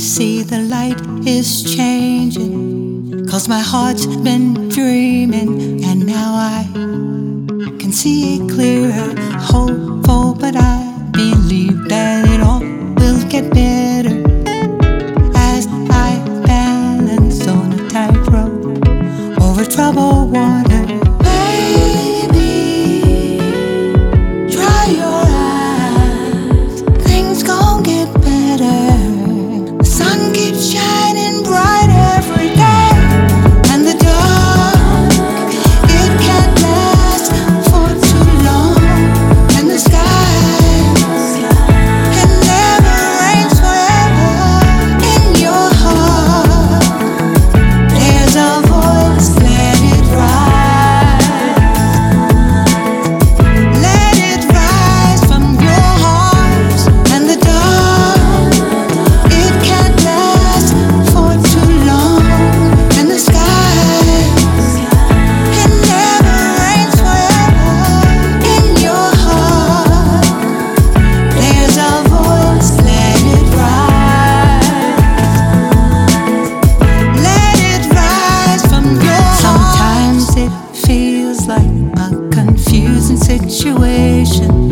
see the light is changing, 'cause my heart's been dreaming, and now I can see it clearer. Hopeful, but I believe that it all will get better as I balance on a tightrope over troubled water. Baby, dry your eyes, things gon' get better. The sun keeps shining bright every day, and the dark, it can't last for too long. And the sky, it never rains forever. In your heart, there's a voice, let it rise. Let it rise from your heart. And the dark, it can't last for too long. And the sky, it never rains forever. In your heart, there's a voice, let it rise. Let it rise from your heart. Sometimes it feels like a confusing situation,